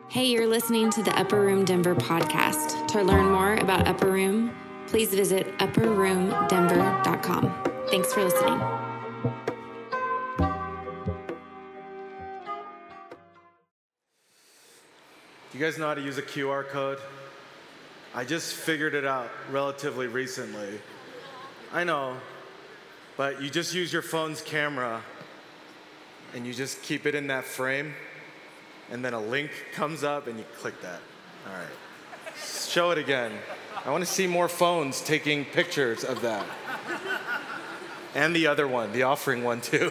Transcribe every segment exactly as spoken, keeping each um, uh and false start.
Hey, you're listening to the Upper Room Denver podcast. To learn more about Upper Room, please visit upper room denver dot com. Thanks for listening. Do you guys know how to use a Q R code? I just figured it out relatively recently. I know, but you just use your phone's camera and you just keep it in that frame, and then a link comes up and you click that. All right, show it again. I want to see more phones taking pictures of that. And the other one, the offering one too.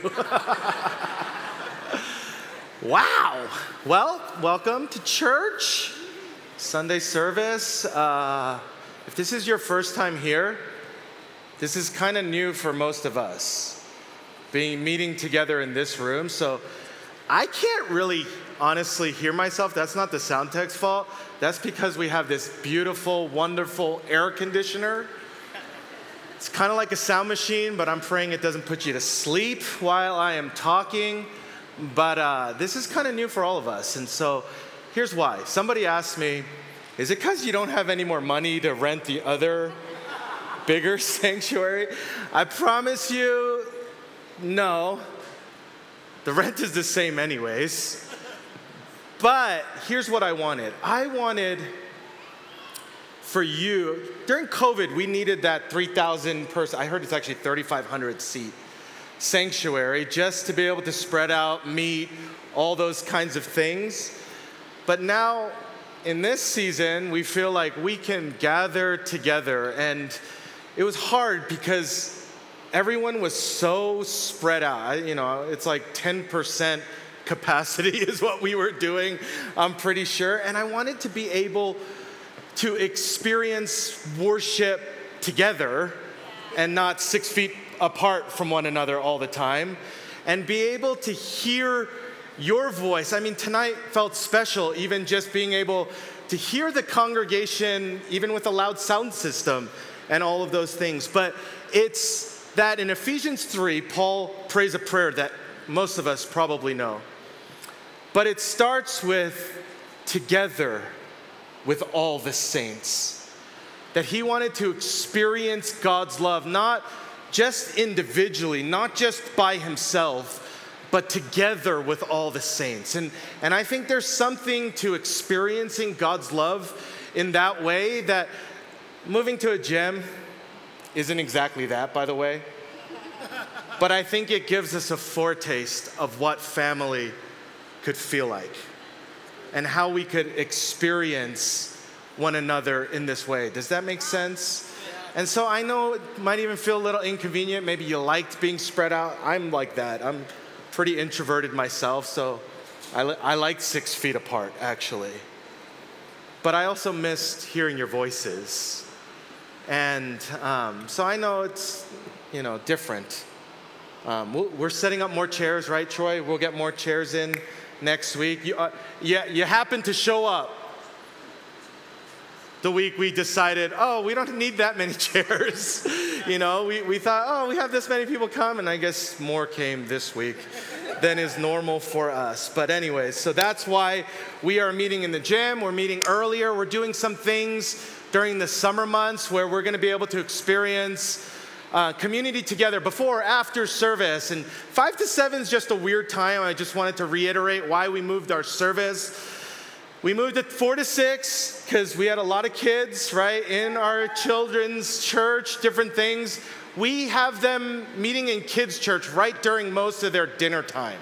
Wow. Well, welcome to church, Sunday service. Uh, if this is your first time here, this is kind of new for most of us, being meeting together in this room. So I can't really honestly hear myself. That's not the sound tech's fault. That's because we have this beautiful, wonderful air conditioner. It's kind of like a sound machine, but I'm praying it doesn't put you to sleep while I am talking. But uh, this is kind of new for all of us. And so here's why. Somebody asked me, is it because you don't have any more money to rent the other bigger sanctuary? I promise you, no. The rent is the same anyways. But here's what I wanted. I wanted for you, during COVID, we needed that three thousand person, I heard it's actually thirty-five hundred seat sanctuary just to be able to spread out, meet, all those kinds of things. But now, in this season, we feel like we can gather together. And it was hard because everyone was so spread out. I, you know, it's like ten percent capacity is what we were doing, I'm pretty sure. And I wanted to be able to experience worship together and not six feet apart from one another all the time, and be able to hear your voice. I mean, tonight felt special, even just being able to hear the congregation, even with a loud sound system and all of those things. But it's that in Ephesians three, Paul prays a prayer that most of us probably know. But it starts with together with all the saints. That he wanted to experience God's love, not just individually, not just by himself, but together with all the saints. And, and I think there's something to experiencing God's love in that way, that moving to a gym isn't exactly that, by the way. But I think it gives us a foretaste of what family could feel like and how we could experience one another in this way. Does that make sense? And so I know it might even feel a little inconvenient. Maybe you liked being spread out. I'm like that. I'm pretty introverted myself, so I, li- I like six feet apart, actually. But I also missed hearing your voices. And um, so I know it's, you know, different. Um, we'll, we're setting up more chairs, right, Troy? We'll get more chairs in next week. You, uh, yeah, you happen to show up the week we decided, oh, we don't need that many chairs. You know, we, we thought, oh, we have this many people come, and I guess more came this week than is normal for us. But anyways, so that's why we are meeting in the gym. We're meeting earlier. We're doing some things during the summer months where we're gonna be able to experience uh, community together before or after service. And five to seven is just a weird time. I just wanted to reiterate why we moved our service. We moved it four to six because we had a lot of kids, right, in our children's church, different things. We have them meeting in kids' church right during most of their dinner time.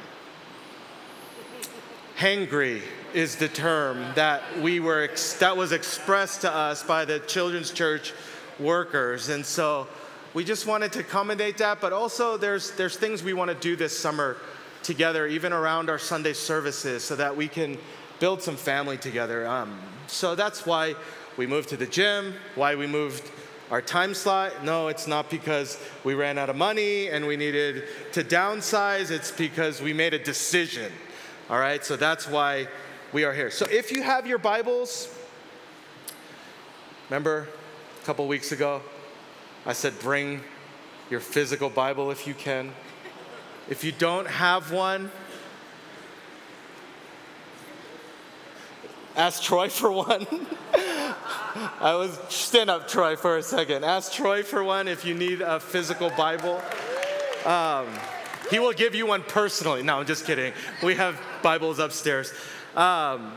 Hangry is the term that we were ex- that was expressed to us by the children's church workers, and so we just wanted to accommodate that. But also, there's there's things we want to do this summer together, even around our Sunday services, so that we can build some family together. Um, so that's why we moved to the gym, why we moved our time slot. No, it's not because we ran out of money and we needed to downsize. It's because we made a decision. All right, so that's why we are here. So if you have your Bibles, remember a couple weeks ago, I said bring your physical Bible if you can. If you don't have one, Ask Troy for one. I was, stand up, Troy, for a second. Ask Troy for one if you need a physical Bible. Um, he will give you one personally. No, I'm just kidding. We have Bibles upstairs. Um,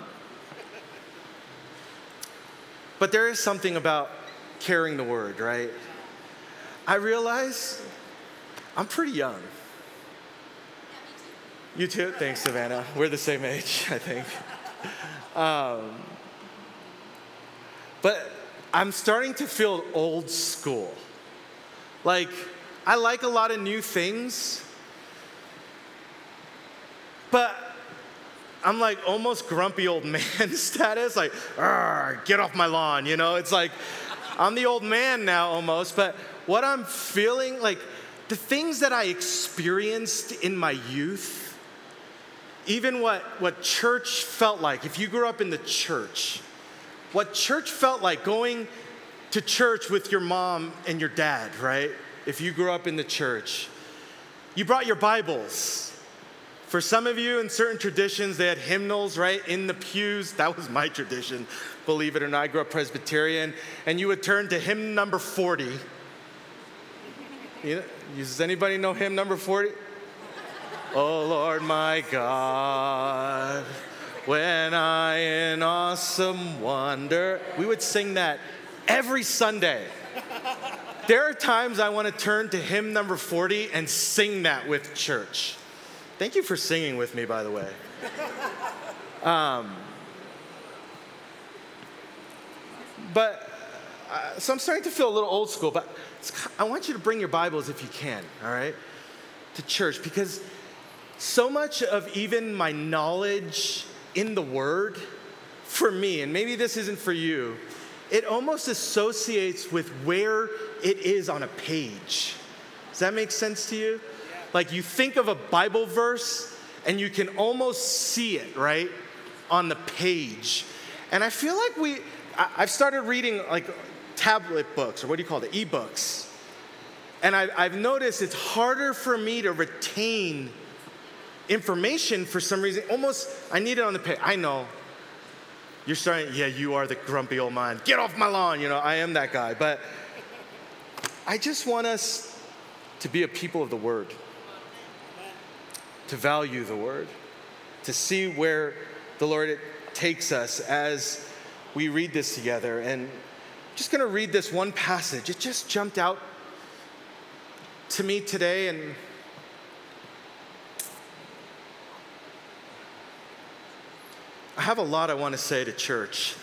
but there is something about carrying the word, right? I realize I'm pretty young. You too? Thanks, Savannah. We're the same age, I think. Um, but I'm starting to feel old school. Like, I like a lot of new things, but I'm like almost grumpy old man status, like, get off my lawn, you know? It's like, I'm the old man now almost, but what I'm feeling, like, the things that I experienced in my youth, even what, what church felt like, if you grew up in the church, what church felt like going to church with your mom and your dad, right? If you grew up in the church, you brought your Bibles. For some of you in certain traditions, they had hymnals, right, in the pews. That was my tradition, believe it or not. I grew up Presbyterian, and you would turn to hymn number forty. You know, does anybody know hymn number forty? Oh Lord my God, when I in awesome wonder. We would sing that every Sunday. There are times I want to turn to hymn number forty and sing that with church. Thank you for singing with me, by the way. Um, but, uh, so I'm starting to feel a little old school, but it's, I want you to bring your Bibles if you can, all right, to church, because so much of even my knowledge in the Word, for me, and maybe this isn't for you, it almost associates with where it is on a page. Does that make sense to you? Yeah. Like you think of a Bible verse and you can almost see it, right, on the page. And I feel like we, I, I've started reading like tablet books, or what do you call it, e-books. And I, I've noticed it's harder for me to retain information for some reason. Almost, I need it on the page. I know. You're starting, yeah, you are the grumpy old man. Get off my lawn, you know, I am that guy. But I just want us to be a people of the Word, to value the Word, to see where the Lord takes us as we read this together. And I'm just going to read this one passage. It just jumped out to me today, and I have a lot I want to say to church.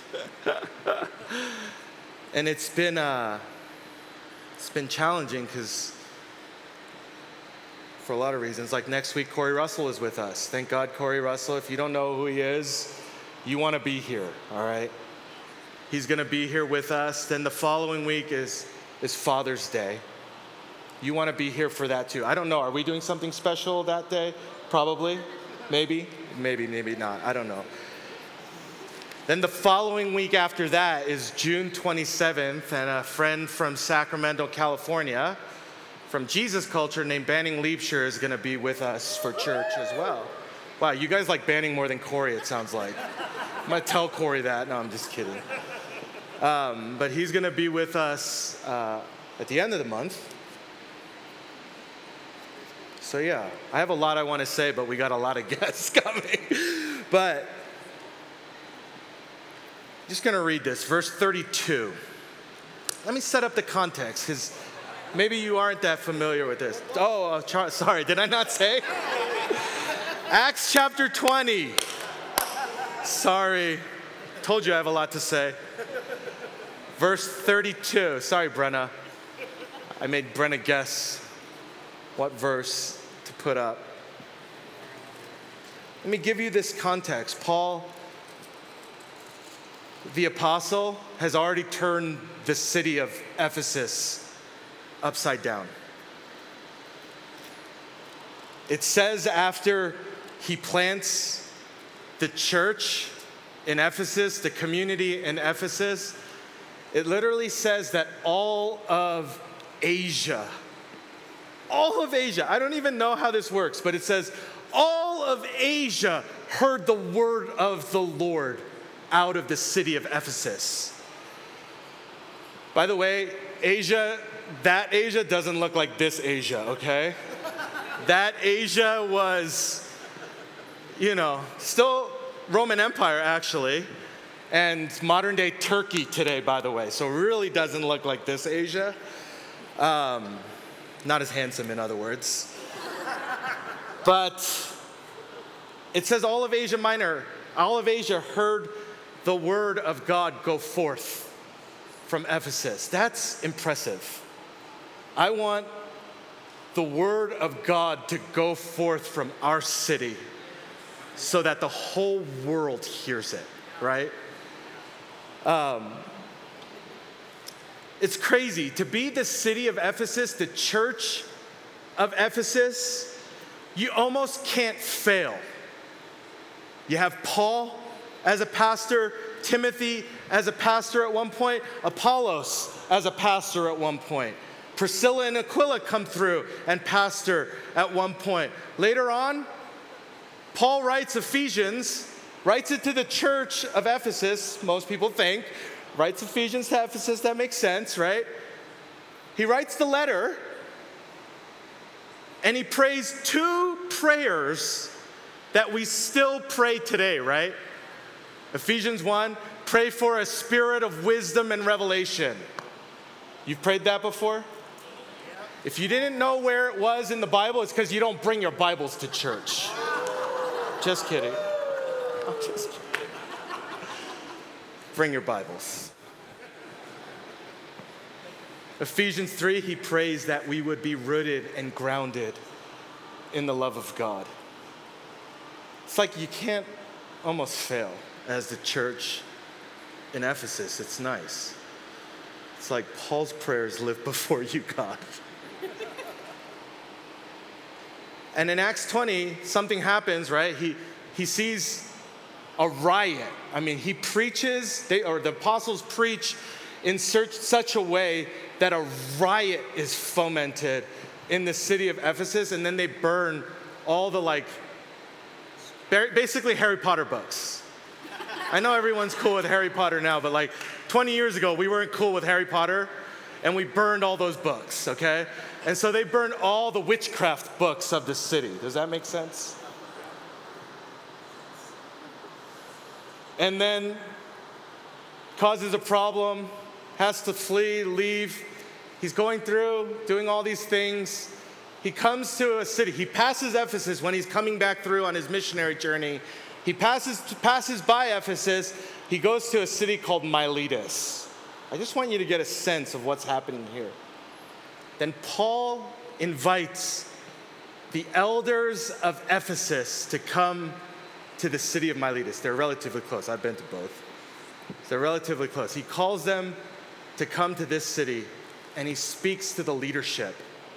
And it's been uh, it's been challenging because for a lot of reasons. Like next week, Corey Russell is with us. Thank God, Corey Russell. If you don't know who he is, you want to be here, all right? He's going to be here with us. Then the following week is, is Father's Day. You want to be here for that too. I don't know. Are we doing something special that day? Probably. Maybe. Maybe, maybe not. I don't know. Then the following week after that is June twenty-seventh, and a friend from Sacramento, California, from Jesus Culture named Banning Liebscher is going to be with us for church as well. Wow, you guys like Banning more than Corey, it sounds like. I'm going to tell Corey that. No, I'm just kidding. Um, but he's going to be with us uh, at the end of the month. So yeah, I have a lot I want to say, but we got a lot of guests coming. But I'm just going to read this, verse thirty-two. Let me set up the context, because maybe you aren't that familiar with this. Oh, uh, Char- sorry, did I not say? Acts chapter twenty. Sorry, told you I have a lot to say. Verse thirty-two. Sorry, Brenna. I made Brenna guess what verse to put up. Let me give you this context. Paul, the apostle, has already turned the city of Ephesus upside down. It says after he plants the church in Ephesus, the community in Ephesus, it literally says that all of Asia, all of Asia, I don't even know how this works, but it says all of Asia heard the word of the Lord out of the city of Ephesus. By the way, Asia, that Asia doesn't look like this Asia, okay? That Asia was, you know, still Roman Empire, actually, and modern day Turkey today, by the way. So it really doesn't look like this Asia. Um, not as handsome, in other words. But it says all of Asia Minor, all of Asia heard the word of God go forth from Ephesus. That's impressive. I want the word of God to go forth from our city so that the whole world hears it, right? Um, it's crazy. To be the city of Ephesus, the church of Ephesus, you almost can't fail. You have Paul as a pastor, Timothy as a pastor at one point, Apollos as a pastor at one point. Priscilla and Aquila come through and pastor at one point. Later on, Paul writes Ephesians, writes it to the church of Ephesus, most people think, writes Ephesians to Ephesus, that makes sense, right? He writes the letter, and he prays two prayers that we still pray today, right? Ephesians one, pray for a spirit of wisdom and revelation. You've prayed that before? If you didn't know where it was in the Bible, it's because you don't bring your Bibles to church. Just kidding. I'm just kidding. Bring your Bibles. Ephesians three, he prays that we would be rooted and grounded in the love of God. It's like you can't almost fail as the church in Ephesus. It's nice. It's like Paul's prayers live before you, God. And in Acts twenty, something happens, right? He, he sees a riot. I mean, he preaches, they, or the apostles preach in such, such a way that a riot is fomented in the city of Ephesus, and then they burn all the, like, basically Harry Potter books. I know everyone's cool with Harry Potter now, but like twenty years ago, we weren't cool with Harry Potter, and we burned all those books, okay? And so they burned all the witchcraft books of the city. Does that make sense? And then causes a problem, has to flee, leave. He's going through, doing all these things. He comes to a city. He passes Ephesus when he's coming back through on his missionary journey. He passes, passes by Ephesus. He goes to a city called Miletus. I just want you to get a sense of what's happening here. Then Paul invites the elders of Ephesus to come to the city of Miletus. They're relatively close. I've been to both. They're relatively close. He calls them to come to this city, and he speaks to the leadership.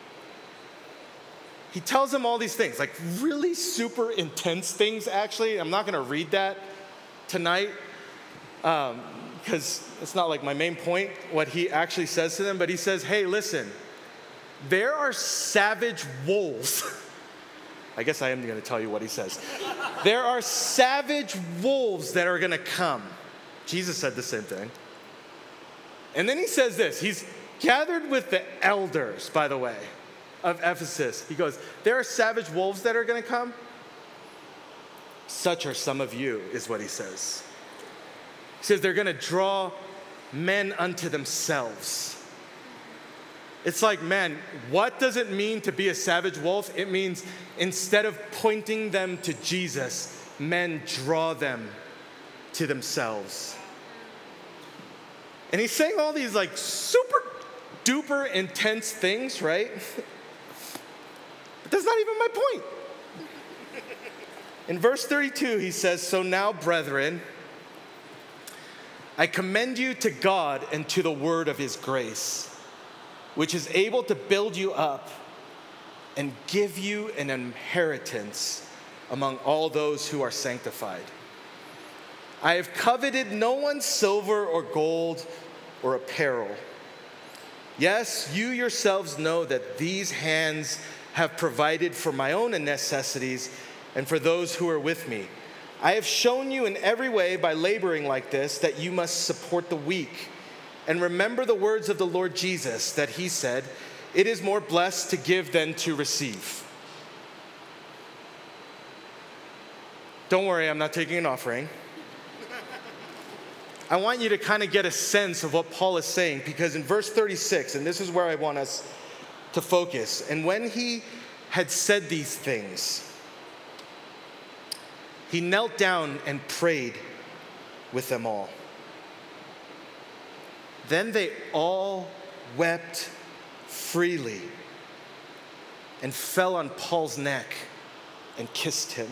He tells them all these things, like really super intense things, actually. I'm not going to read that tonight because um, it's not like my main point, what he actually says to them. But he says, hey, listen, there are savage wolves. I guess I am going to tell you what he says. There are savage wolves that are going to come. Jesus said the same thing. And then he says this. He's gathered with the elders, by the way, of Ephesus. He goes, there are savage wolves that are going to come. Such are some of you, is what he says. He says they're going to draw men unto themselves. It's like, man, what does it mean to be a savage wolf? It means instead of pointing them to Jesus, men draw them to themselves. And he's saying all these like super duper intense things, right? But that's not even my point. In verse thirty-two, he says, so now, brethren, I commend you to God and to the word of his grace, which is able to build you up and give you an inheritance among all those who are sanctified. I have coveted no one's silver or gold or apparel. Yes, you yourselves know that these hands have provided for my own necessities and for those who are with me. I have shown you in every way by laboring like this that you must support the weak. And remember the words of the Lord Jesus that he said, it is more blessed to give than to receive. Don't worry, I'm not taking an offering. I want you to kind of get a sense of what Paul is saying, because in verse thirty-six, and this is where I want us to focus, and when he had said these things, he knelt down and prayed with them all. Then they all wept freely and fell on Paul's neck and kissed him,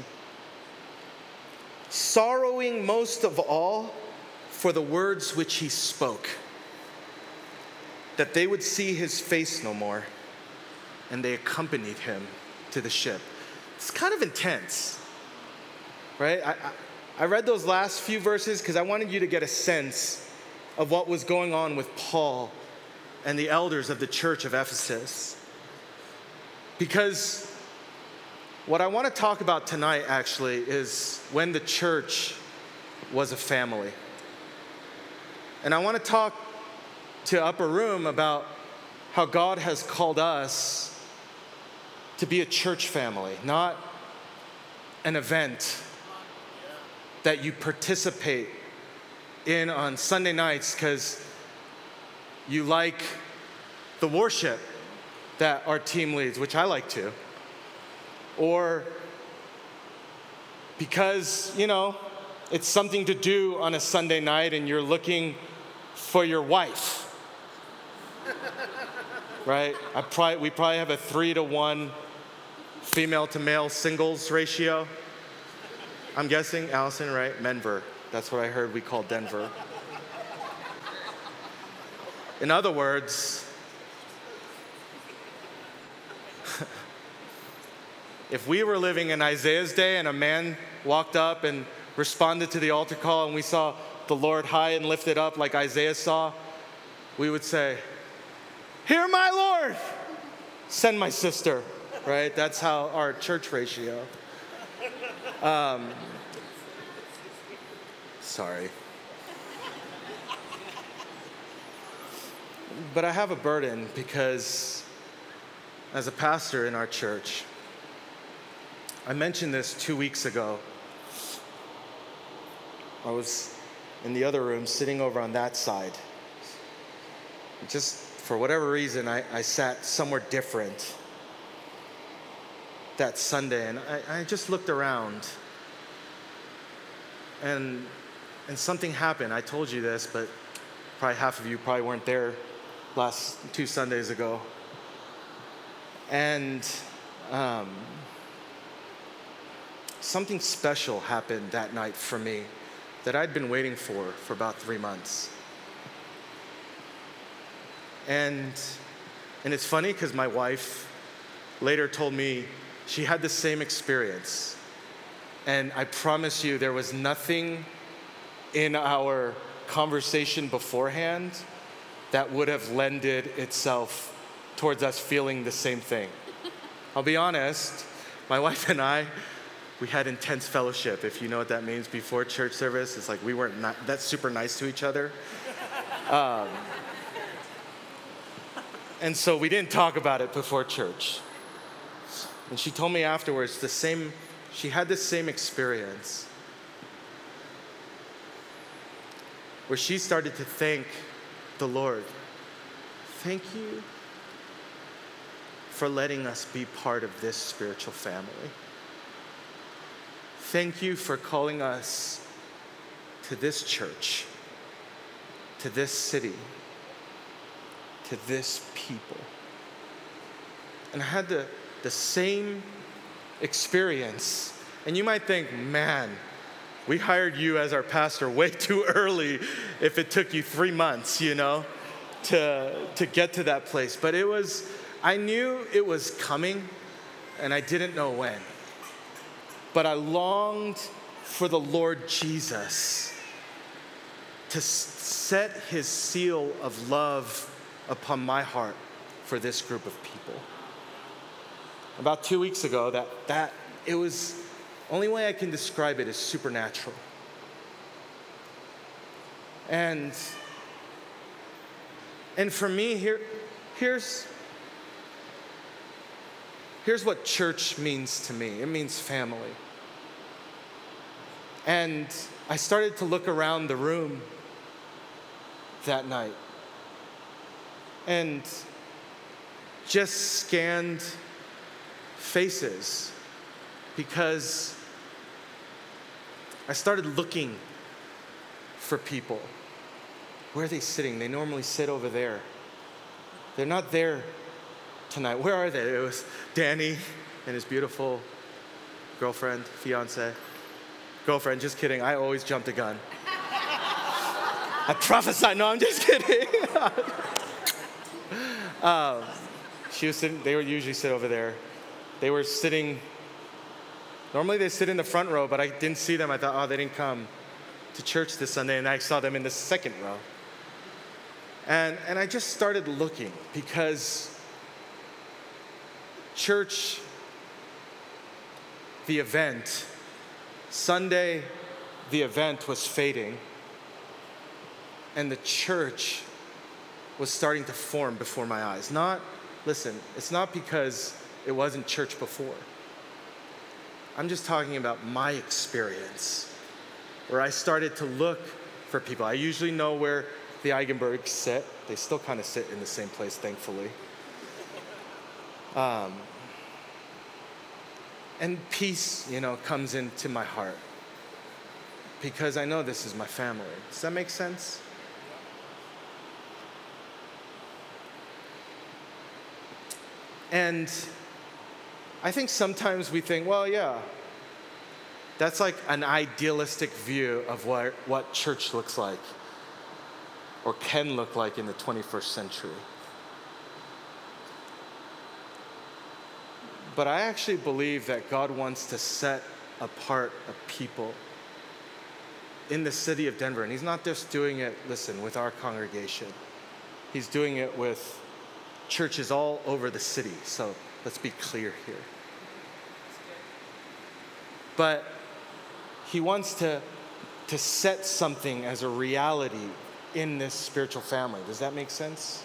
sorrowing most of all for the words which he spoke, that they would see his face no more. And they accompanied him to the ship. It's kind of intense, right? I, I, I read those last few verses because I wanted you to get a sense of what was going on with Paul and the elders of the church of Ephesus. Because what I want to talk about tonight actually is when the church was a family. And I want to talk to Upper Room about how God has called us to be a church family, not an event that you participate in on Sunday nights because you like the worship that our team leads, which I like to, or because, you know, it's something to do on a Sunday night and you're looking for your wife, right? I probably, we probably have a three to one female to male singles ratio. I'm guessing, Allison, right? Menver. That's what I heard we call Denver. In other words, if we were living in Isaiah's day and a man walked up and responded to the altar call and we saw the Lord high and lifted up like Isaiah saw, we would say, "Hear my Lord, send my sister," right? That's how our church ratio. Um, sorry. But I have a burden because as a pastor in our church, I mentioned this two weeks ago. I was in the other room sitting over on that side. Just for whatever reason, I, I sat somewhere different that Sunday, and I, I just looked around, and and something happened. I told you this, but probably half of you probably weren't there last two Sundays ago. And um, something special happened that night for me that I'd been waiting for for about three months. And and it's funny because my wife later told me she had the same experience. And I promise you, there was nothing in our conversation beforehand that would have lended itself towards us feeling the same thing. I'll be honest, my wife and I, we had intense fellowship, if you know what that means, before church service. It's like we weren't not, that super nice to each other. Um, and so we didn't talk about it before church. And she told me afterwards the same, she had the same experience where she started to thank the Lord. Thank you for letting us be part of this spiritual family. Thank you for calling us to this church, to this city, to this people. And I had the, the same experience. And you might think, man, we hired you as our pastor way too early if it took you three months, you know, to, to get to that place. But it was, I knew it was coming, and I didn't know when. But I longed for the Lord Jesus to set his seal of love upon my heart for this group of people. About two weeks ago, that, that it was Only way I can describe it is supernatural. And, and for me, here, here's, here's what church means to me. It means family. And I started to look around the room that night and just scanned faces because I started looking for people. Where are they sitting? They normally sit over there. They're not there tonight. Where are they? It was Danny and his beautiful girlfriend, fiance. Girlfriend, just kidding. I always jump the gun. I prophesy. No, I'm just kidding. um, she was sitting, they would usually sit over there. They were sitting, normally they sit in the front row, but I didn't see them. I thought, oh, they didn't come to church this Sunday, and I saw them in the second row. And, and I just started looking because church, the event, Sunday, the event was fading, and the church was starting to form before my eyes. Not, listen, it's not because it wasn't church before. I'm just talking about my experience, where I started to look for people. I usually know where the Eigenbergs sit. They still kind of sit in the same place, thankfully. Um, and peace, you know, comes into my heart because I know this is my family. Does that make sense? And I think sometimes we think, well, yeah, that's like an idealistic view of what, what church looks like or can look like in the twenty-first century. But I actually believe that God wants to set apart a people in the city of Denver. And he's not just doing it, listen, with our congregation. He's doing it with churches all over the city. So let's be clear here. But he wants to, to set something as a reality in this spiritual family. Does that make sense?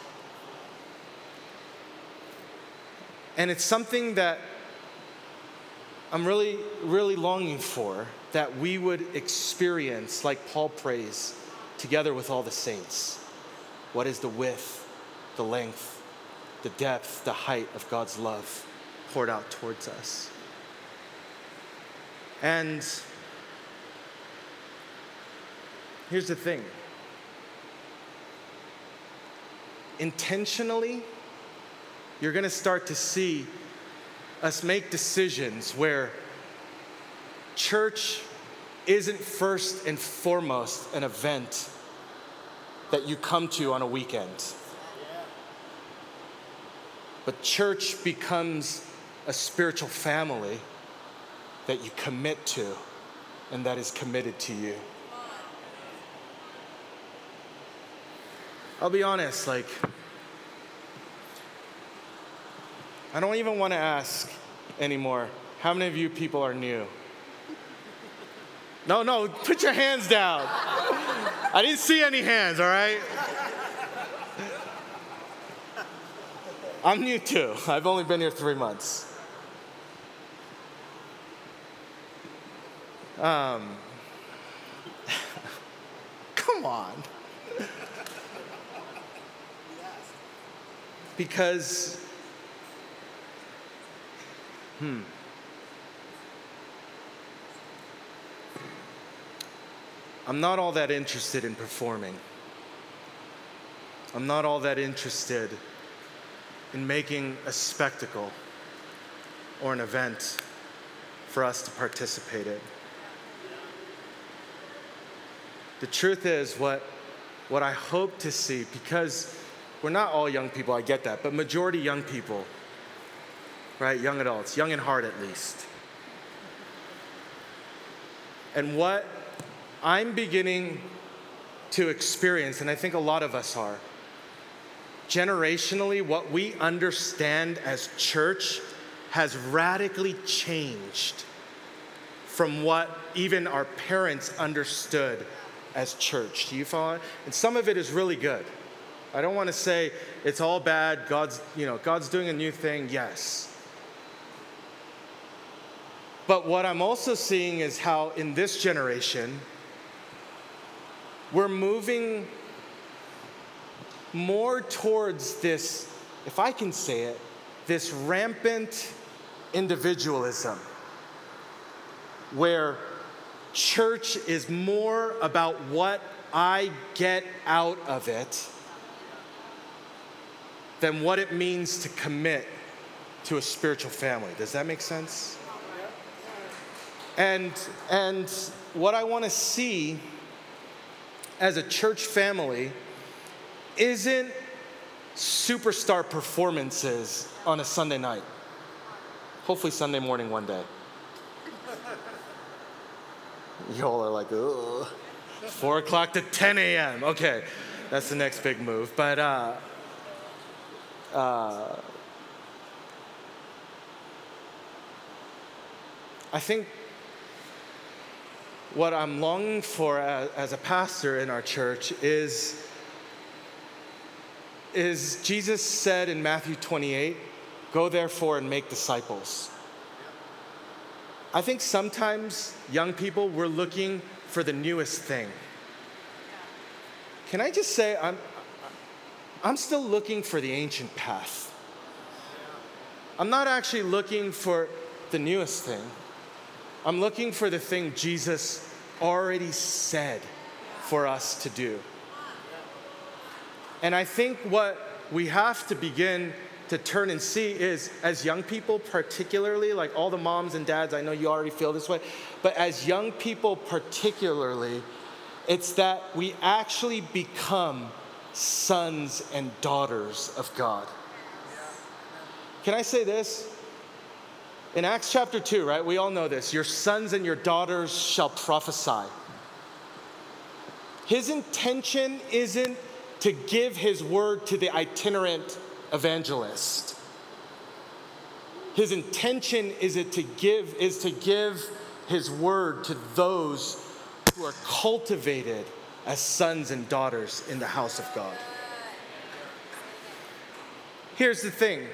And it's something that I'm really, really longing for, that we would experience, like Paul prays, together with all the saints. What is the width, the length, the depth, the height of God's love poured out towards us? And here's the thing. Intentionally, you're going to start to see us make decisions where church isn't first and foremost an event that you come to on a weekend. But church becomes a spiritual family that you commit to and that is committed to you. I'll be honest, like, I don't even want to ask anymore, how many of you people are new? No, no, put your hands down. I didn't see any hands, all right? I'm new too. I've only been here three months. Um, come on. Because, hmm. I'm not all that interested in performing. I'm not all that interested in making a spectacle or an event for us to participate in. The truth is, what, what I hope to see, because we're not all young people, I get that, but majority young people, right? Young adults, young in heart at least. And what I'm beginning to experience, and I think a lot of us are, generationally, what we understand as church has radically changed from what even our parents understood as church. Do you follow? And some of it is really good. I don't want to say it's all bad. God's, you know, God's doing a new thing. Yes. But what I'm also seeing is how in this generation, we're moving more towards this, if I can say it, this rampant individualism, where church is more about what I get out of it than what it means to commit to a spiritual family. Does that make sense? And, and what I want to see as a church family isn't superstar performances on a Sunday night. Hopefully Sunday morning one day. Y'all are like, ugh. Four o'clock to ten a.m. Okay, that's the next big move. But uh, uh, I think what I'm longing for as, as a pastor in our church is, is Jesus said in Matthew twenty-eight, go therefore and make disciples. I think sometimes young people, we're looking for the newest thing. Can I just say, I'm, I'm still looking for the ancient path. I'm not actually looking for the newest thing. I'm looking for the thing Jesus already said for us to do. And I think what we have to begin to turn and see is, as young people particularly, like all the moms and dads, I know you already feel this way, but as young people particularly, it's that we actually become sons and daughters of God. Can I say this? In Acts chapter two, right, we all know this, your sons and your daughters shall prophesy. His intention isn't to give his word to the itinerant evangelist. His intention is it to give is to give his word to those who are cultivated as sons and daughters in the house of God. Here's the thing.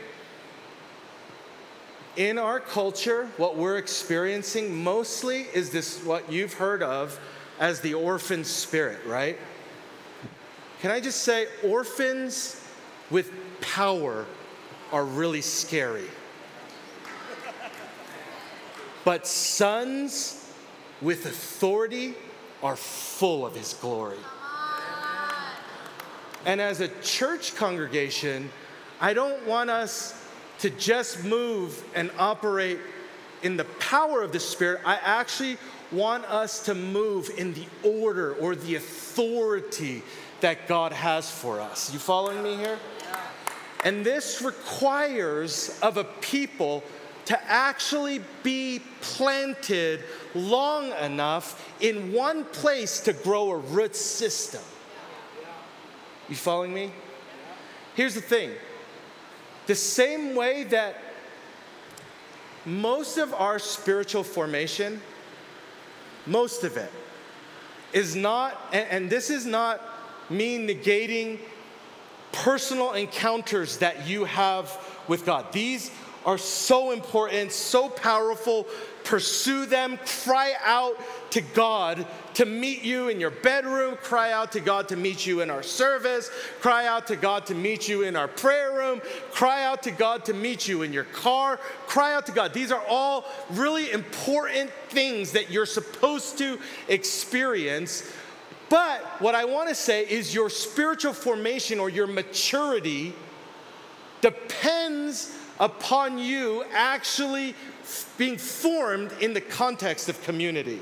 In our culture, what we're experiencing mostly is this, what you've heard of as the orphan spirit, right? Can I just say, orphans with power are really scary. But sons with authority are full of his glory. And as a church congregation, I don't want us to just move and operate in the power of the Spirit. I actually want us to move in the order or the authority that God has for us. You following me here? And this requires of a people to actually be planted long enough in one place to grow a root system. You following me? Here's the thing. The same way that most of our spiritual formation, most of it, is not, and, and this is not me negating personal encounters that you have with God. These are so important, so powerful. Pursue them. Cry out to God to meet you in your bedroom. Cry out to God to meet you in our service. Cry out to God to meet you in our prayer room. Cry out to God to meet you in your car. Cry out to God. These are all really important things that you're supposed to experience. But what I want to say is your spiritual formation or your maturity depends upon you actually being formed in the context of community.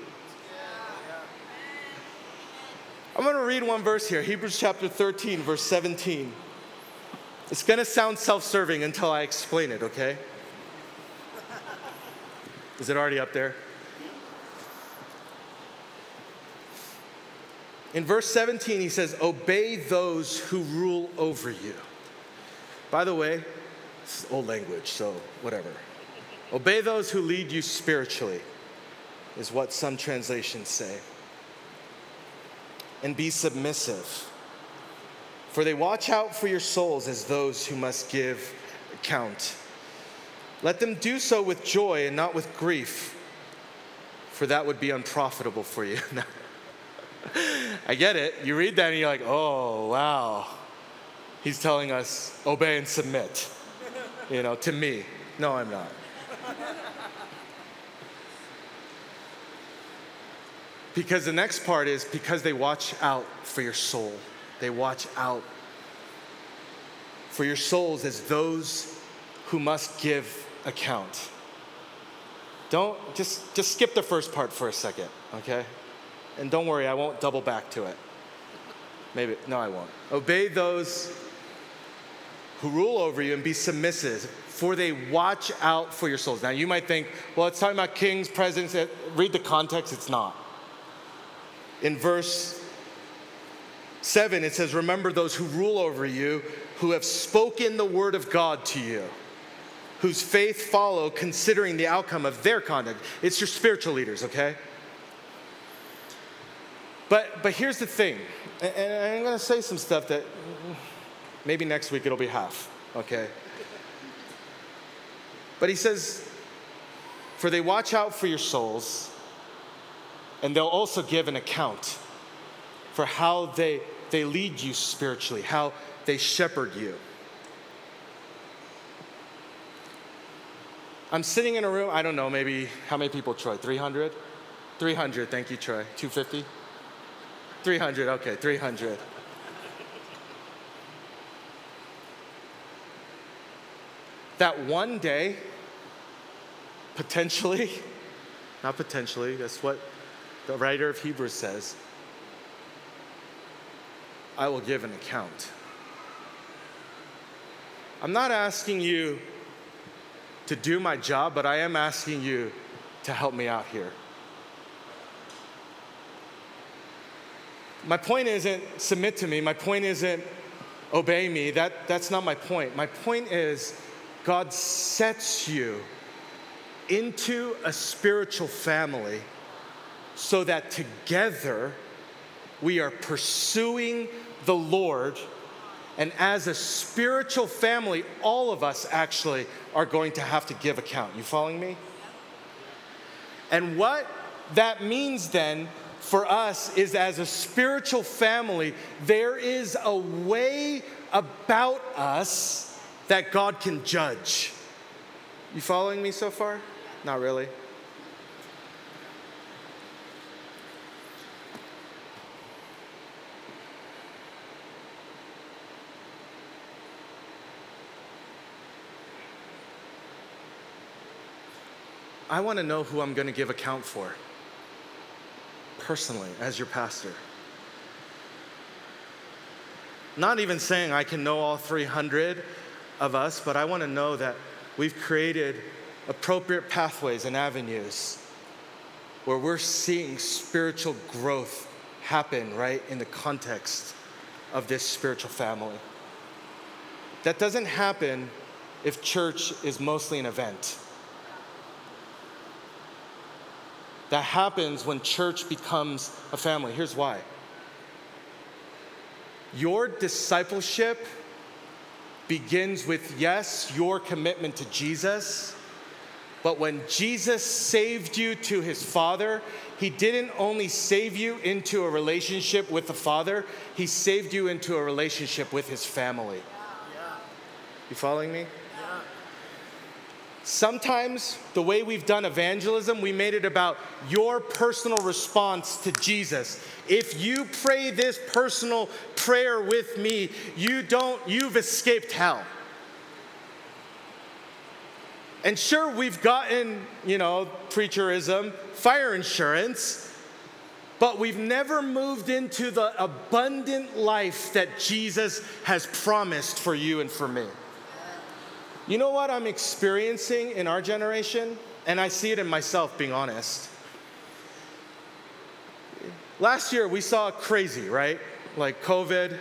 I'm going to read one verse here, Hebrews chapter thirteen, verse seventeen. It's going to sound self-serving until I explain it, okay? Is it already up there? In verse seventeen, he says, obey those who rule over you. By the way, this is old language, so whatever. Obey those who lead you spiritually. is what some translations say. And be submissive, for they watch out for your souls as those who must give account. Let them do so with joy and not with grief, for that would be unprofitable for you. I get it. You read that and you're like, oh, wow. He's telling us, obey and submit, you know, to me. No, I'm not. Because the next part is because they watch out for your soul. They watch out for your souls as those who must give account. Don't, just, just skip the first part for a second, okay? And don't worry, I won't double back to it. Maybe, no, I won't. Obey those who rule over you and be submissive, for they watch out for your souls. Now, you might think, well, it's talking about kings, presidents. Read the context, it's not. In verse seven, it says, remember those who rule over you, who have spoken the word of God to you, whose faith follow, considering the outcome of their conduct. It's your spiritual leaders, okay? But, but here's the thing, and I'm going to say some stuff that maybe next week it'll be half, okay? But he says, for they watch out for your souls, and they'll also give an account for how they, they lead you spiritually, how they shepherd you. I'm sitting in a room, I don't know, maybe, how many people, Troy? three hundred? three hundred, thank you, Troy. two fifty? three hundred, okay, three hundred. That one day, potentially, not potentially, that's what the writer of Hebrews says, I will give an account. I'm not asking you to do my job, but I am asking you to help me out here. My point isn't submit to me. My point isn't obey me. That, that's not my point. My point is God sets you into a spiritual family so that together we are pursuing the Lord. And as a spiritual family, all of us actually are going to have to give account. You following me? And what that means then for us is, as a spiritual family, there is a way about us that God can judge. You following me so far? Not really. I want to know who I'm going to give account for, personally, as your pastor. Not even saying I can know all three hundred of us, but I want to know that we've created appropriate pathways and avenues where we're seeing spiritual growth happen right in the context of this spiritual family. That doesn't happen if church is mostly an event. That happens when church becomes a family. Here's why. Your discipleship begins with, yes, your commitment to Jesus, but when Jesus saved you to his Father, he didn't only save you into a relationship with the Father, he saved you into a relationship with his family. You following me? Sometimes the way we've done evangelism, we made it about your personal response to Jesus. If you pray this personal prayer with me, you don't, you've escaped hell. And sure, we've gotten, you know, preacherism, fire insurance, but we've never moved into the abundant life that Jesus has promised for you and for me. You know what I'm experiencing in our generation? And I see it in myself, being honest. Last year, we saw crazy, right? Like COVID.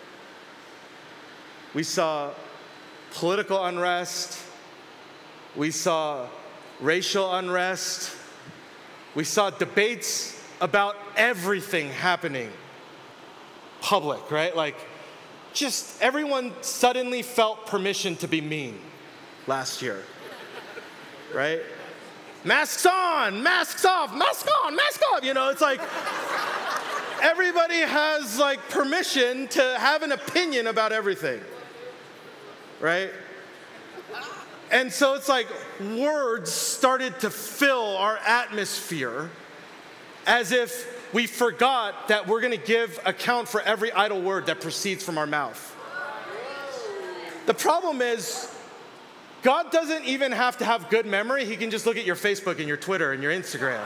We saw political unrest. We saw racial unrest. We saw debates about everything happening public, right? Like, just everyone suddenly felt permission to be mean last year, right? Masks on, masks off, mask on, mask off. You know, it's like everybody has like permission to have an opinion about everything, right? And so it's like words started to fill our atmosphere as if we forgot that we're gonna give account for every idle word that proceeds from our mouth. The problem is, God doesn't even have to have good memory. He can just look at your Facebook and your Twitter and your Instagram.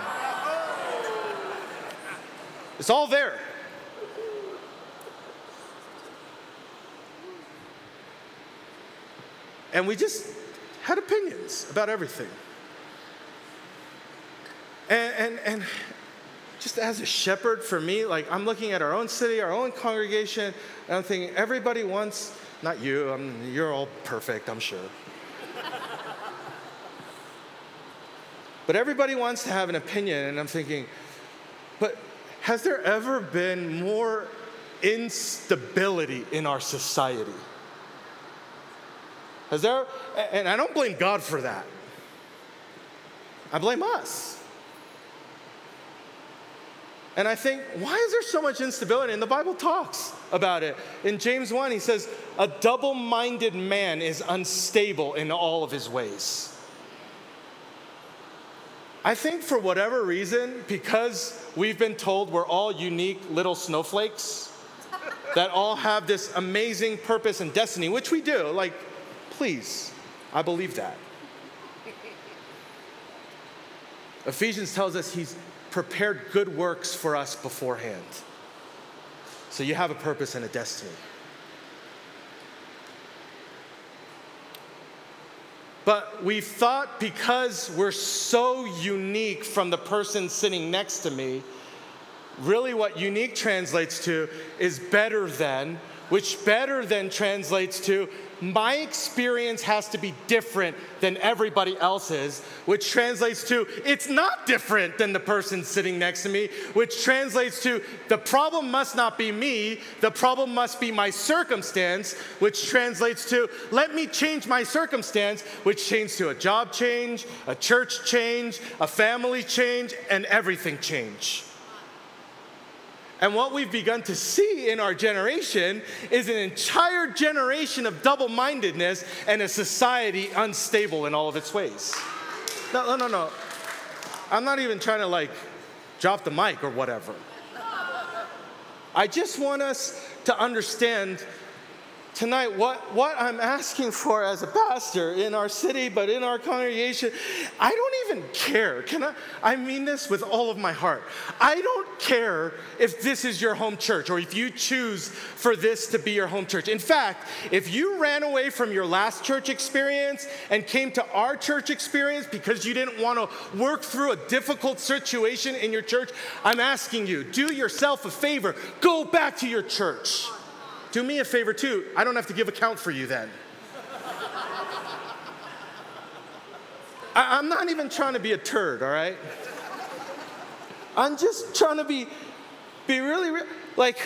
It's all there. And we just had opinions about everything. And, and, and just as a shepherd for me, like I'm looking at our own city, our own congregation, and I'm thinking everybody wants, not you, I'm, you're all perfect, I'm sure. But everybody wants to have an opinion, and I'm thinking, but has there ever been more instability in our society? Has there, and I don't blame God for that. I blame us. And I think, why is there so much instability? And the Bible talks about it. In James one, he says, a double-minded man is unstable in all of his ways. I think for whatever reason, because we've been told we're all unique little snowflakes that all have this amazing purpose and destiny, which we do, like, please, I believe that. Ephesians tells us he's prepared good works for us beforehand. So you have a purpose and a destiny. But we thought because we're so unique from the person sitting next to me, really what unique translates to is better than, which better than translates to my experience has to be different than everybody else's, which translates to it's not different than the person sitting next to me, which translates to the problem must not be me, the problem must be my circumstance, which translates to let me change my circumstance, which changes to a job change, a church change, a family change, and everything change. And what we've begun to see in our generation is an entire generation of double-mindedness and a society unstable in all of its ways. No, no, no, no. I'm not even trying to like drop the mic or whatever. I just want us to understand tonight what, what I'm asking for as a pastor in our city, but in our congregation. I don't even care. Can I? I mean this with all of my heart. I don't care if this is your home church or if you choose for this to be your home church. In fact, if you ran away from your last church experience and came to our church experience because you didn't want to work through a difficult situation in your church, I'm asking you, do yourself a favor. Go back to your church. Do me a favor too. I don't have to give account for you then. I, I'm not even trying to be a turd, all right? I'm just trying to be, be really, re- like,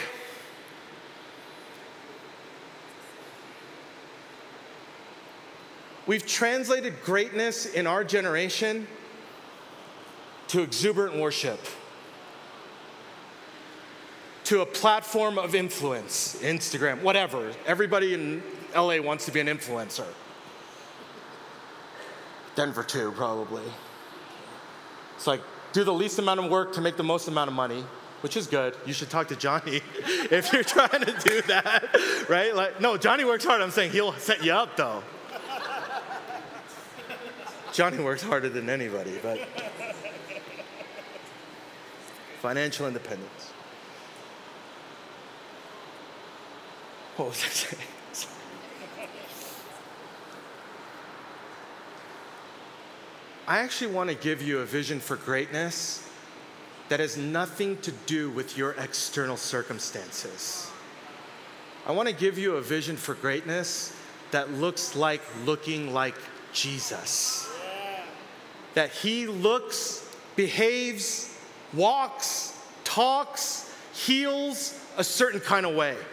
we've translated greatness in our generation to exuberant worship, to a platform of influence, Instagram, whatever. Everybody in L A wants to be an influencer. Denver too, probably. It's like, do the least amount of work to make the most amount of money, which is good. You should talk to Johnny if you're trying to do that, right? Like, no, Johnny works hard. I'm saying he'll set you up though. Johnny works harder than anybody, but financial independence. What was I saying? Sorry. I actually want to give you a vision for greatness that has nothing to do with your external circumstances. I want to give you a vision for greatness that looks like looking like Jesus. That he looks behaves, walks, talks, heals a certain kind of way.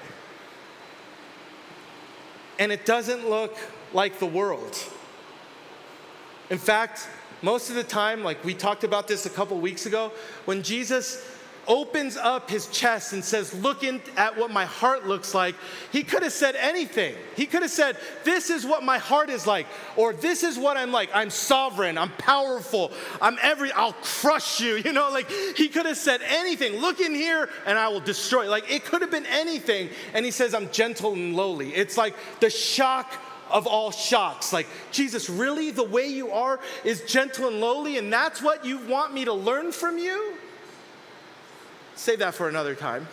And it doesn't look like the world. In fact, most of the time, like we talked about this a couple weeks ago, when Jesus opens up his chest and says, look in at what my heart looks like, he could have said anything. He could have said, this is what my heart is like, or this is what I'm like. I'm sovereign, I'm powerful, I'm every, I'll crush you. You know, like he could have said anything. Look in here and I will destroy. Like it could have been anything. And he says, I'm gentle and lowly. It's like the shock of all shocks. Like, Jesus, really the way you are is gentle and lowly, and that's what you want me to learn from you? Save that for another time.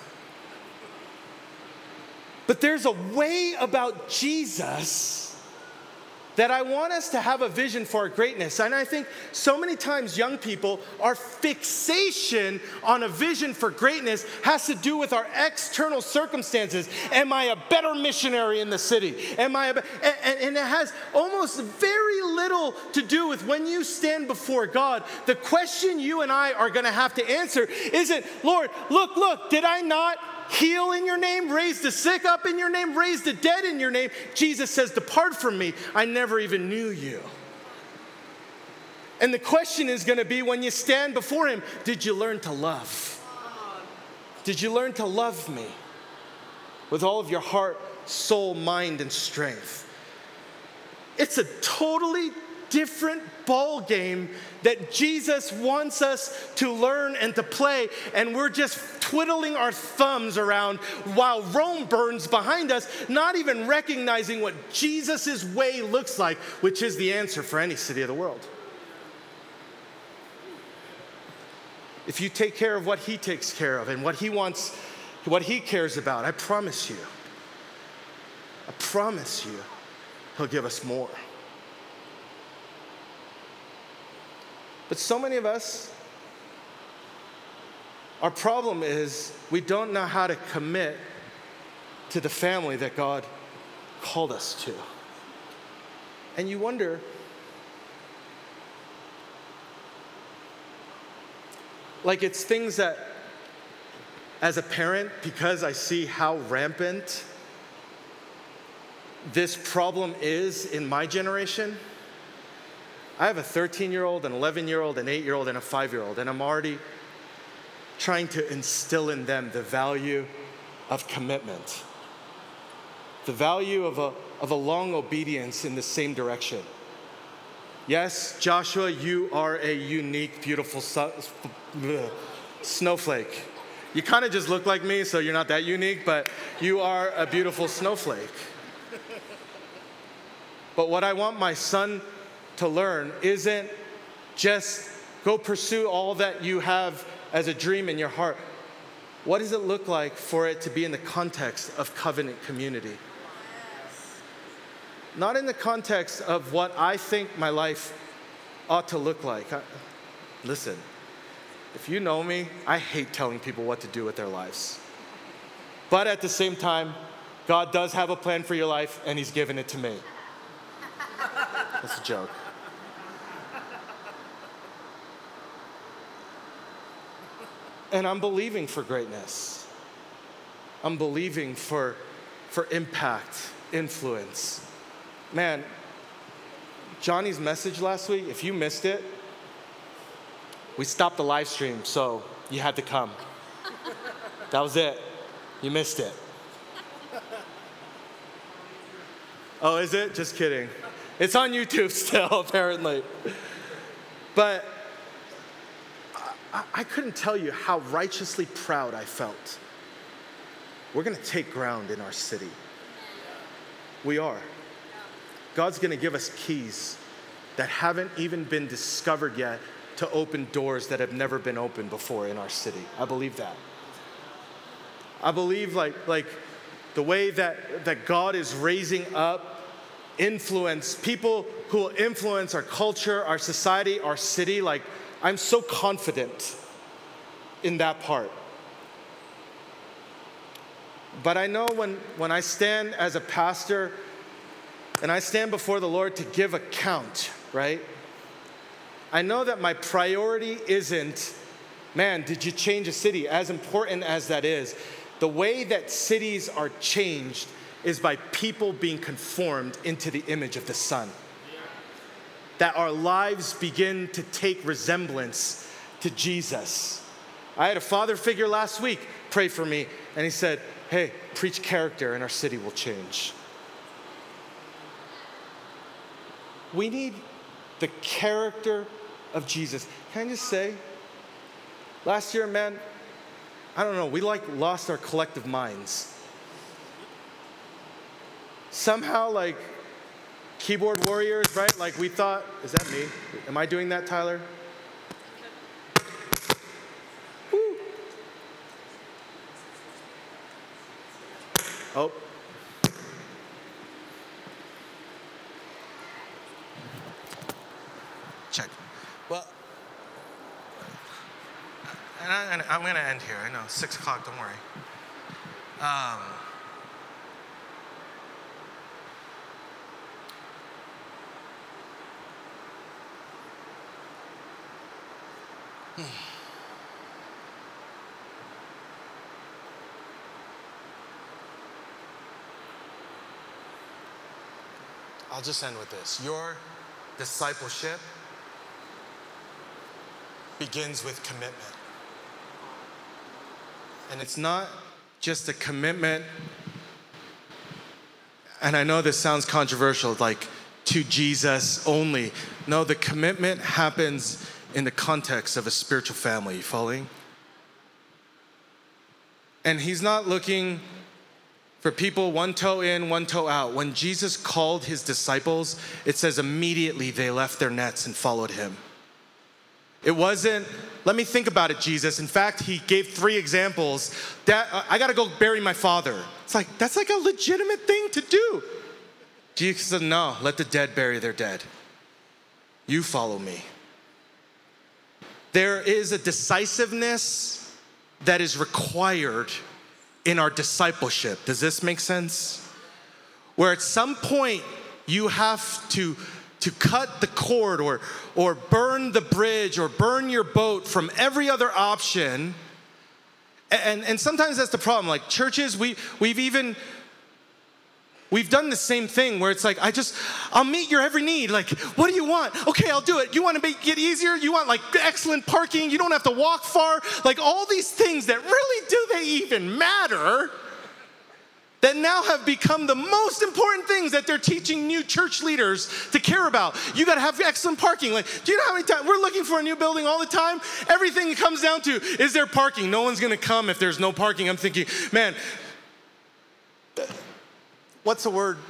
But there's a way about Jesus that I want us to have a vision for our greatness. And I think so many times young people, our fixation on a vision for greatness has to do with our external circumstances. Am I a better missionary in the city? Am I a be- and, and it has almost very little to do with when you stand before God. The question you and I are going to have to answer isn't, Lord, look, look, did I not heal in your name, raise the sick up in your name, raise the dead in your name? Jesus says, depart from me, I never even knew you. And the question is going to be, when you stand before him, did you learn to love? Did you learn to love me with all of your heart, soul, mind, and strength? It's a totally different ball game that Jesus wants us to learn and to play, and we're just twiddling our thumbs around while Rome burns behind us, not even recognizing what Jesus' way looks like, which is the answer for any city of the world. If you take care of what he takes care of and what he wants, what he cares about, I promise you, I promise you, he'll give us more. But so many of us, our problem is we don't know how to commit to the family that God called us to. And you wonder, like it's things that, as a parent, because I see how rampant this problem is in my generation, I have a thirteen-year-old, an eleven-year-old, an eight-year-old, and a five-year-old, and I'm already trying to instill in them the value of commitment, the value of a, of a long obedience in the same direction. Yes, Joshua, you are a unique, beautiful so, bleh, snowflake. You kind of just look like me, so you're not that unique, but you are a beautiful snowflake. But what I want my son to learn isn't just go pursue all that you have as a dream in your heart. What does it look like for it to be in the context of covenant community? Not in the context of what I think my life ought to look like. I, listen, if you know me, I hate telling people what to do with their lives. But at the same time, God does have a plan for your life, and he's given it to me. That's a joke. And I'm believing for greatness. I'm believing for, for impact, influence. Man, Johnny's message last week, if you missed it, we stopped the live stream, so you had to come. That was it. You missed it. Oh, is it? Just kidding. It's on YouTube still, apparently. But I, I couldn't tell you how righteously proud I felt. We're going to take ground in our city. We are. God's going to give us keys that haven't even been discovered yet to open doors that have never been opened before in our city. I believe that. I believe like, like the way that, that God is raising up influence, people who will influence our culture, our society, our city. Like, I'm so confident in that part. But I know when, when I stand as a pastor and I stand before the Lord to give account, right? I know that my priority isn't, man, did you change a city? As important as that is, the way that cities are changed is by people being conformed into the image of the Son. That our lives begin to take resemblance to Jesus. I had a father figure last week pray for me, and he said, hey, preach character and our city will change. We need the character of Jesus. Can I just say, last year, man, I don't know, we like lost our collective minds. Somehow, like, keyboard warriors, right? Like we thought, is that me? Am I doing that, Tyler? Woo. Oh. Check. Well, and I, I'm going to end here. I know, six o'clock, don't worry. Um, I'll just end with this. Your discipleship begins with commitment. And it's not just a commitment, and I know this sounds controversial, like to Jesus only. No, the commitment happens in the context of a spiritual family. You following? And he's not looking for people one toe in, one toe out. When Jesus called his disciples, it says immediately they left their nets and followed him. It wasn't, let me think about it, Jesus. In fact, he gave three examples. That, uh, I gotta go bury my father. It's like, that's like a legitimate thing to do. Jesus said, no, let the dead bury their dead. You follow me. There is a decisiveness that is required in our discipleship. Does this make sense? Where at some point you have to, to cut the cord or, or burn the bridge or burn your boat from every other option. And, and sometimes that's the problem. Like churches, we, we've even, we've done the same thing where it's like, I just, I'll meet your every need. Like, what do you want? Okay, I'll do it. You want to make it easier? You want like excellent parking? You don't have to walk far? Like all these things that really, do they even matter? That now have become the most important things that they're teaching new church leaders to care about. You got to have excellent parking. Like, do you know how many times we're looking for a new building all the time? Everything comes down to, is there parking? No one's going to come if there's no parking. I'm thinking, man, what's the word?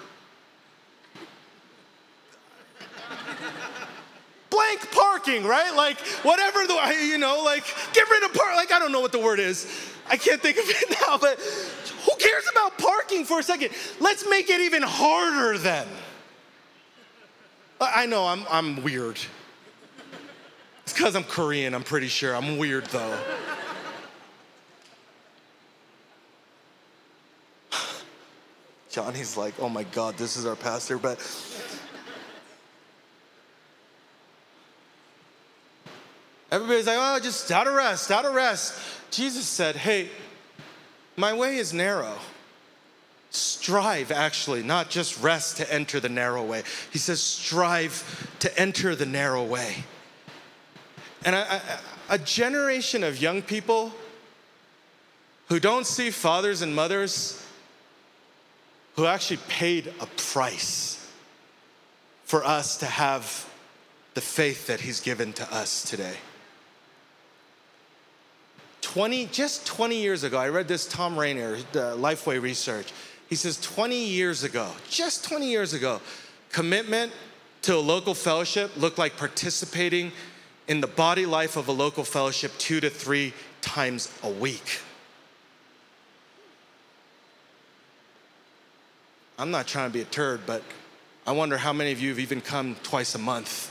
Blank parking, right? Like whatever the, you know, like get rid of park. Like I don't know what the word is. I can't think of it now, but who cares about parking for a second? Let's make it even harder then. I know I'm, I'm weird. It's because I'm Korean, I'm pretty sure. I'm weird though. Johnny's like, oh my God, this is our pastor, but everybody's like, oh, just out of rest, out of rest. Jesus said, hey, my way is narrow. Strive, actually, not just rest to enter the narrow way. He says, strive to enter the narrow way. And I, I, a generation of young people who don't see fathers and mothers who actually paid a price for us to have the faith that he's given to us today. twenty, just twenty years ago, I read this Tom Rainer, the Lifeway Research. He says twenty years ago, just twenty years ago, commitment to a local fellowship looked like participating in the body life of a local fellowship two to three times a week. I'm not trying to be a turd, but I wonder how many of you have even come twice a month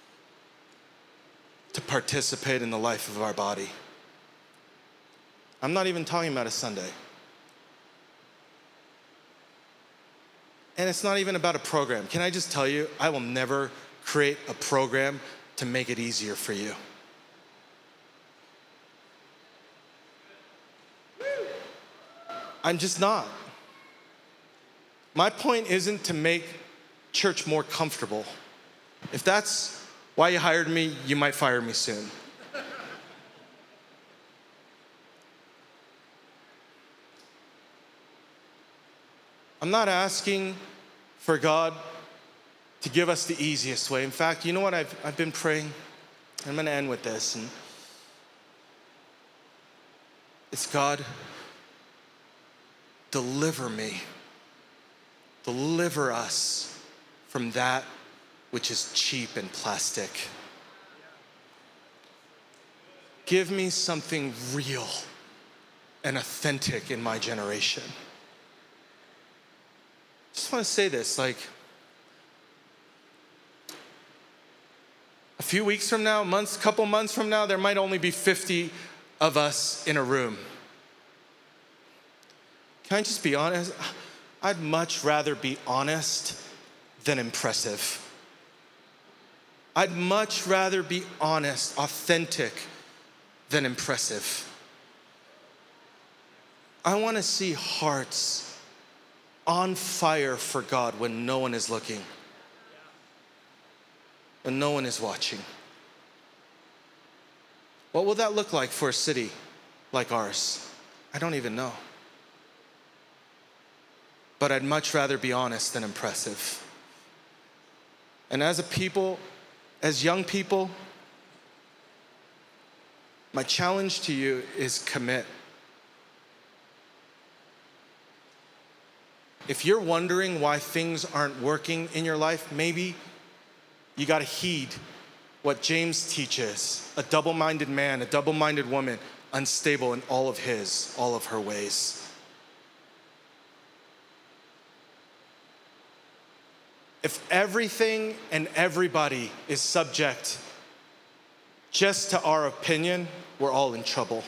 to participate in the life of our body. I'm not even talking about a Sunday. And it's not even about a program. Can I just tell you, I will never create a program to make it easier for you. I'm just not. My point isn't to make church more comfortable. If that's why you hired me, you might fire me soon. I'm not asking for God to give us the easiest way. In fact, you know what I've, I've been praying? I'm gonna end with this. And it's God, deliver me, deliver us from that which is cheap and plastic. Give me something real and authentic in my generation. I just want to say this, like, a few weeks from now, months, couple months from now, there might only be fifty of us in a room. Can I just be honest? I'd much rather be honest than impressive. I'd much rather be honest, authentic, than impressive. I want to see hearts on fire for God when no one is looking, when no one is watching. What will that look like for a city like ours? I don't even know. But I'd much rather be honest than impressive. And as a people, as young people, my challenge to you is commit. If you're wondering why things aren't working in your life, maybe you gotta heed what James teaches. A double-minded man, a double-minded woman, unstable in all of his, all of her ways. If everything and everybody is subject just to our opinion, we're all in trouble.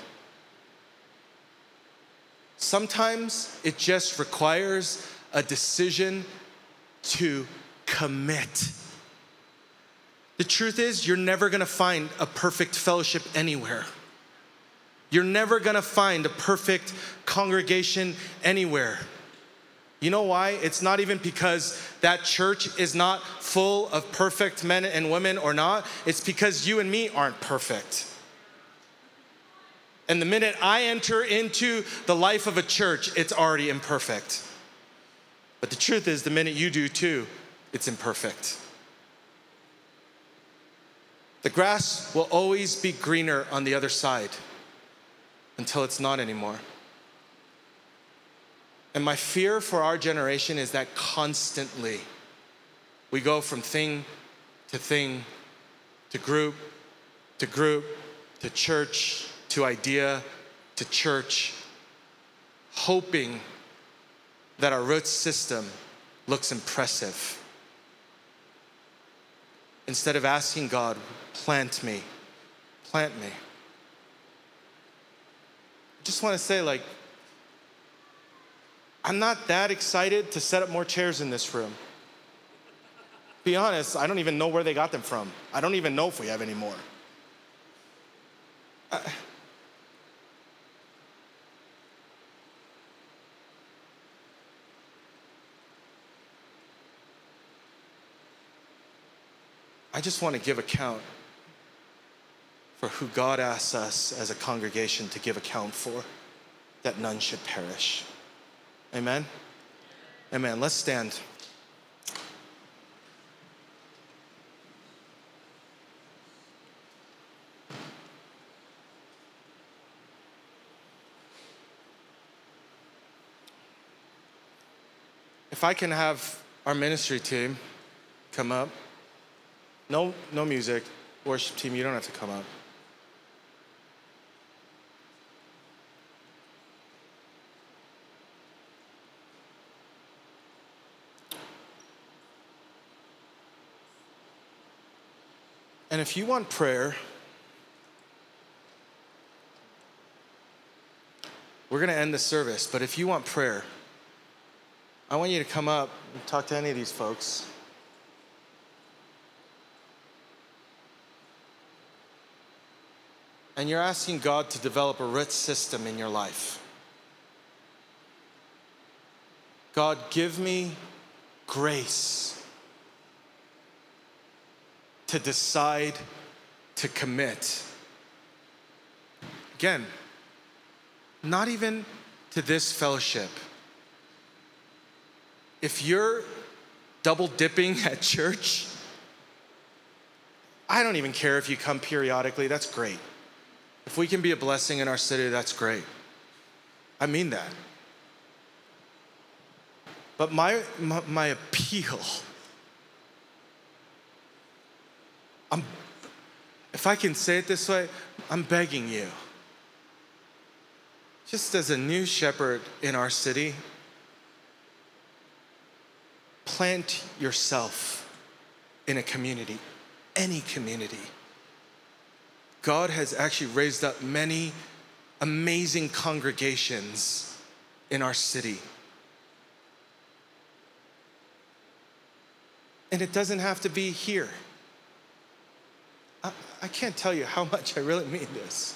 Sometimes it just requires a decision to commit. The truth is, you're never gonna find a perfect fellowship anywhere. You're never gonna find a perfect congregation anywhere. You know why? It's not even because that church is not full of perfect men and women or not. It's because you and me aren't perfect. And the minute I enter into the life of a church, it's already imperfect. But the truth is, the minute you do too, it's imperfect. The grass will always be greener on the other side until it's not anymore. And my fear for our generation is that constantly we go from thing to thing, to group, to group, to church, to idea, to church, hoping that our root system looks impressive. Instead of asking God, plant me, plant me. I just want to say, like, I'm not that excited to set up more chairs in this room. Be honest, I don't even know where they got them from. I don't even know if we have any more. I, I just want to give account for who God asks us as a congregation to give account for, that none should perish. Amen? Amen. Let's stand. If I can have our ministry team come up. No, no music. Worship team, you don't have to come up. And if you want prayer, we're going to end the service, but if you want prayer, I want you to come up and talk to any of these folks. and you're asking God to develop a rich system in your life. God, give me grace to decide to commit. Again, not even to this fellowship. If you're double dipping at church, I don't even care if you come periodically, that's great. If we can be a blessing in our city, that's great. I mean that. But my, my, my appeal, I'm, if I can say it this way, I'm begging you. Just as a new shepherd in our city, plant yourself in a community, any community. God has actually raised up many amazing congregations in our city. And it doesn't have to be here. I, I can't tell you how much I really mean this.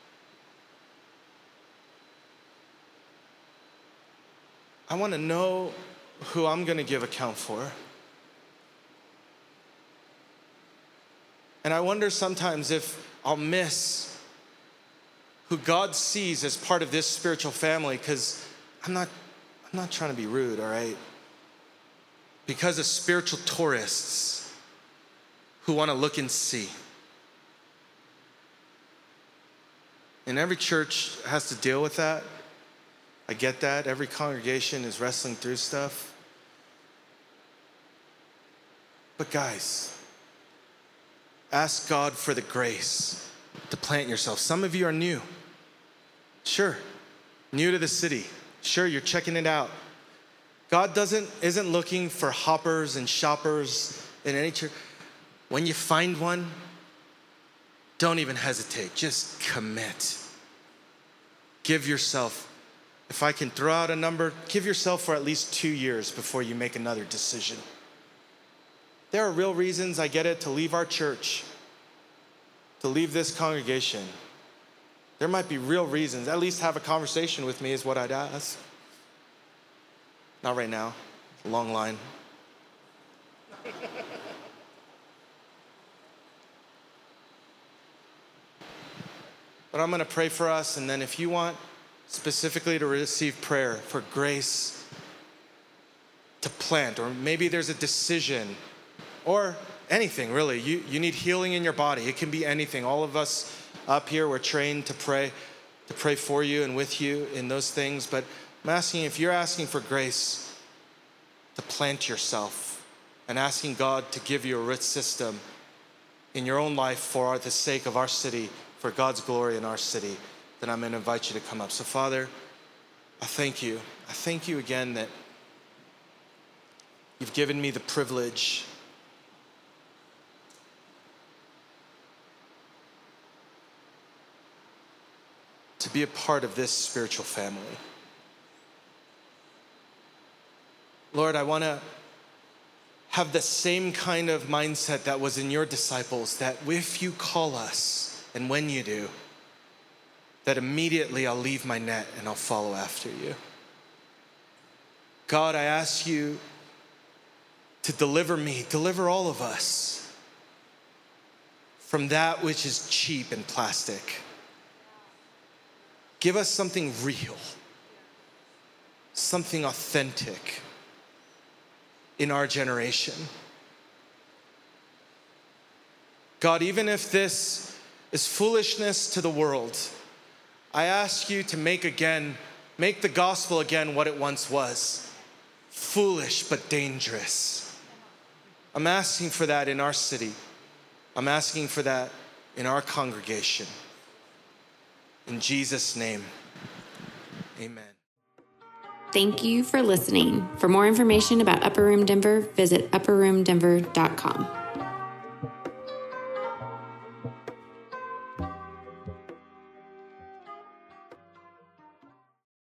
I want to know who I'm going to give account for. And I wonder sometimes if I'll miss who God sees as part of this spiritual family, because I'm not, I'm not trying to be rude, all right? Because of spiritual tourists who want to look and see. And every church has to deal with that. I get that. Every congregation is wrestling through stuff. But guys, ask God for the grace to plant yourself. Some of you are new. Sure, new to the city. Sure, you're checking it out. God doesn't isn't looking for hoppers and shoppers in any church. When you find one, don't even hesitate. Just commit. Give yourself, if I can throw out a number, give yourself for at least two years before you make another decision. There are real reasons, I get it, to leave our church, to leave this congregation. There might be real reasons. At least have a conversation with me is what I'd ask. Not right now, long line. But I'm gonna pray for us, and then if you want specifically to receive prayer for grace to plant, or maybe there's a decision, or anything really, you, you need healing in your body. It can be anything. All of us up here, we're trained to pray, to pray for you and with you in those things, but I'm asking if you're asking for grace to plant yourself and asking God to give you a rich system in your own life for the sake of our city, for God's glory in our city, then I'm going to invite you to come up. So Father, I thank you. I thank you again that you've given me the privilege to be a part of this spiritual family. Lord, I want to have the same kind of mindset that was in your disciples, that if you call us, and when you do, that immediately I'll leave my net and I'll follow after you. God, I ask you to deliver me, deliver all of us from that which is cheap and plastic. Give us something real, something authentic in our generation. God, even if this is foolishness to the world, I ask you to make again, make the gospel again what it once was. Foolish but dangerous. I'm asking for that in our city. I'm asking for that in our congregation. In Jesus' name, amen. Thank you for listening. For more information about Upper Room Denver, visit upper room denver dot com.